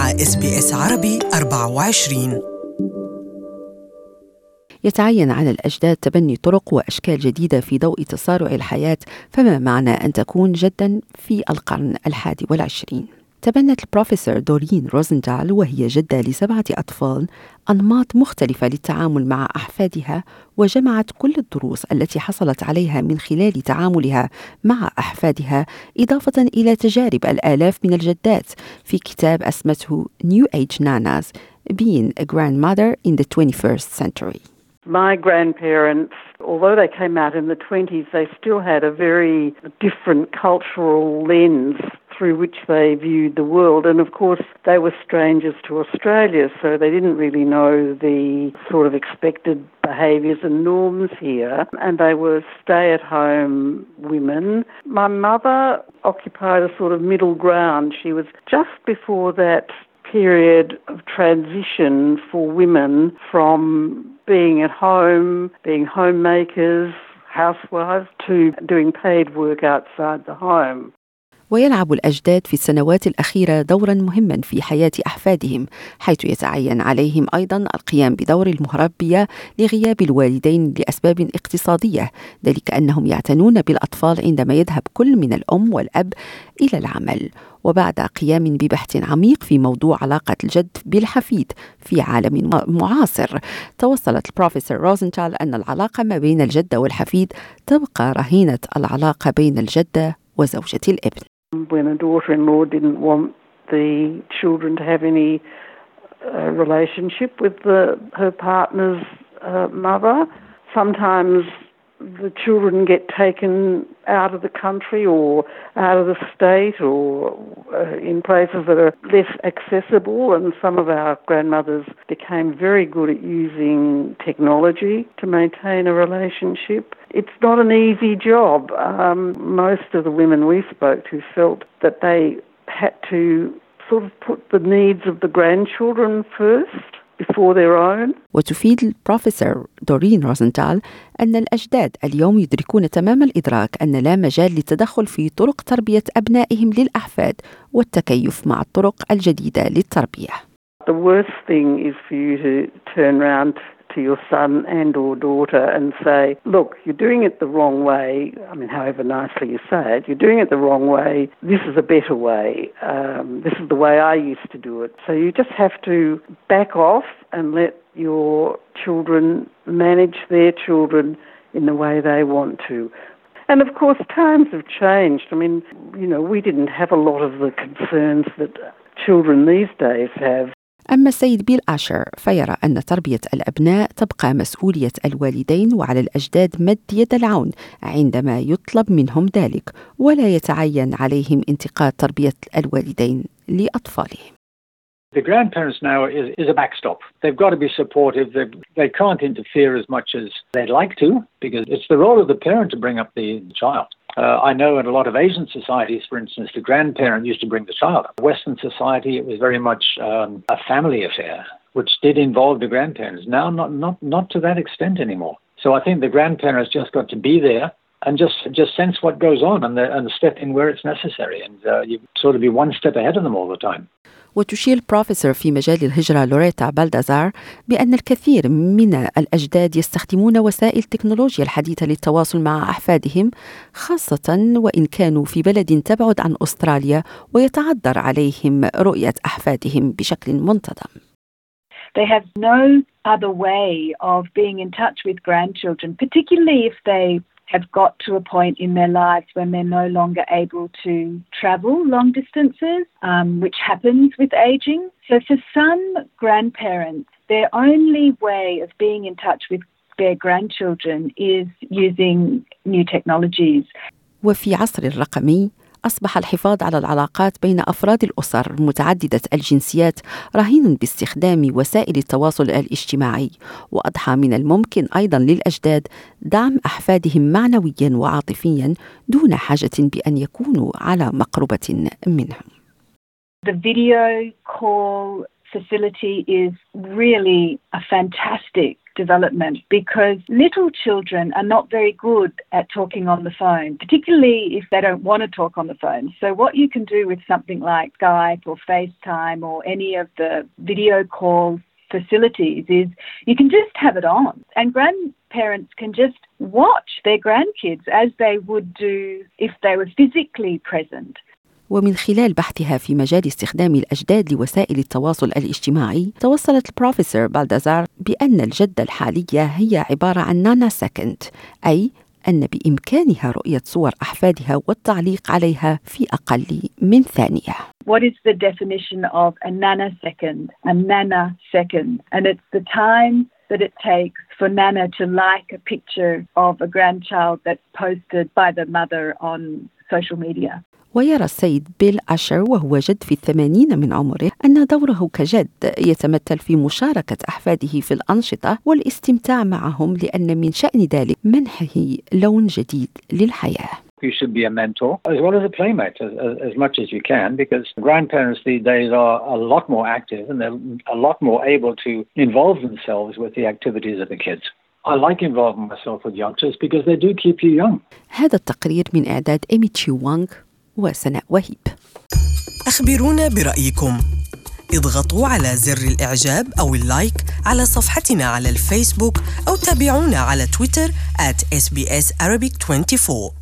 مع SBS عربي 24. يتعين على الأجداد تبني طرق وأشكال جديدة في ضوء تسارع الحياة، فما معنى أن تكون جداً في القرن 21؟ تبنت البروفيسور دورين روزنتال وهي جدة ل7 أطفال أنماط مختلفة للتعامل مع أحفادها، وجمعت كل الدروس التي حصلت عليها من خلال تعاملها مع أحفادها، إضافة إلى تجارب الآلاف من الجدات في كتاب أسمته New Age Nanas Being a Grandmother in the 21st Century. My grandparents, although they came out in the 20s, they still had a very different cultural lens through which they viewed the world. And of course, they were strangers to Australia, so they didn't really know the sort of expected behaviours and norms here. And they were stay-at-home women. My mother occupied a sort of middle ground. She was just before that period of transition for women from being at home, being homemakers, housewives, to doing paid work outside the home. ويلعب الأجداد في السنوات الأخيرة دوراً مهماً في حياة أحفادهم، حيث يتعين عليهم أيضاً القيام بدور المربية لغياب الوالدين لأسباب اقتصادية، ذلك أنهم يعتنون بالأطفال عندما يذهب كل من الأم والأب إلى العمل. وبعد قيام ببحث عميق في موضوع علاقة الجد بالحفيد في عالم معاصر، توصلت البروفيسور روزنتال أن العلاقة ما بين الجدة والحفيد تبقى رهينة العلاقة بين الجدة وزوجة الابن. When a daughter-in-law didn't want the children to have any relationship with her partner's mother, sometimes the children get taken out of the country or out of the state or in places that are less accessible, and some of our grandmothers became very good at using technology to maintain a relationship. It's not an easy job. Most of the women we spoke to felt that they had to sort of put the needs of the grandchildren first before their own. وتفيد البروفيسور دورين روزنتال أن الأجداد اليوم يدركون تمام الإدراك أن لا مجال للتدخل في طرق تربية أبنائهم للأحفاد والتكيف مع الطرق الجديدة للتربية. The worst thing is for you to turn around to your son and or daughter and say, look, you're doing it the wrong way. I mean, however nicely you say it, you're doing it the wrong way. This is a better way. This is the way I used to do it. So you just have to back off and let your children manage their children in the way they want to. And of course, times have changed. I mean, we didn't have a lot of the concerns that children these days have. أما السيد بيل آشر فيرى أن تربية الأبناء تبقى مسؤولية الوالدين، وعلى الأجداد مد يد العون عندما يطلب منهم ذلك، ولا يتعين عليهم انتقاد تربية الوالدين لأطفالهم. The grandparents now is a backstop. They've got to be supportive. They can't interfere as much as they'd like to, because it's the role of the parent to bring up the child. I know in a lot of Asian societies, for instance, the grandparent used to bring the child up. Western society, it was very much a family affair, which did involve the grandparents. Now, not to that extent anymore. So I think the grandparents just got to be there and just sense what goes on and step in where it's necessary. And you sort of be one step ahead of them all the time. وتشير البروفيسور في مجال الهجرة لوريتا بالدازار بأن الكثير من الأجداد يستخدمون وسائل التكنولوجيا الحديثة للتواصل مع أحفادهم، خاصة وإن كانوا في بلد تبعد عن أستراليا ويتعذر عليهم رؤية أحفادهم بشكل منتظم. They have no other way of being in touch with grandchildren, particularly if they have got to a point in their lives when they're no longer able to travel long distances, which happens with aging. So for some grandparents, their only way of being in touch with their grandchildren is using new technologies. وفي عصر الرقمي أصبح الحفاظ على العلاقات بين أفراد الأسر متعددة الجنسيات رهين باستخدام وسائل التواصل الاجتماعي، وأضحى من الممكن أيضاً للأجداد دعم أحفادهم معنوياً وعاطفياً دون حاجة بأن يكونوا على مقربة منهم. The video call facility is really a fantastic development, because little children are not very good at talking on the phone, particularly if they don't want to talk on the phone. So what you can do with something like Skype or FaceTime or any of the video call facilities is you can just have it on, and grandparents can just watch their grandkids as they would do if they were physically present. ومن خلال بحثها في مجال استخدام الأجداد لوسائل التواصل الاجتماعي، توصلت البروفيسور بالدازار بأن الجدة الحالية هي عبارة عن نانا سكند، أي أن بإمكانها رؤية صور أحفادها والتعليق عليها في أقل من ثانية. What is the definition of a nanosecond? A nanosecond. And it's the time that it takes for Nana to like a picture of a grandchild that's posted by the mother on social media. ويرى السيد بيل أشر وهو جد في 80 من عمره أن دوره كجد يتمثل في مشاركة أحفاده في الأنشطة والاستمتاع معهم، لأن من شأن ذلك منحه لون جديد للحياة. You should be a mentor as well as a playmate as much as you can, because grandparents these days are a lot more active and they're a lot more able to involve themselves with the activities of the kids. I like involving myself with youngsters because they do keep you young. هذا التقرير من إعداد إيمي تشي وانغ وسناء وهيب. أخبرونا برأيكم. اضغطوا على زر الإعجاب أو اللايك على صفحتنا على الفيسبوك أو تابعونا على تويتر @SBS Arabic 24.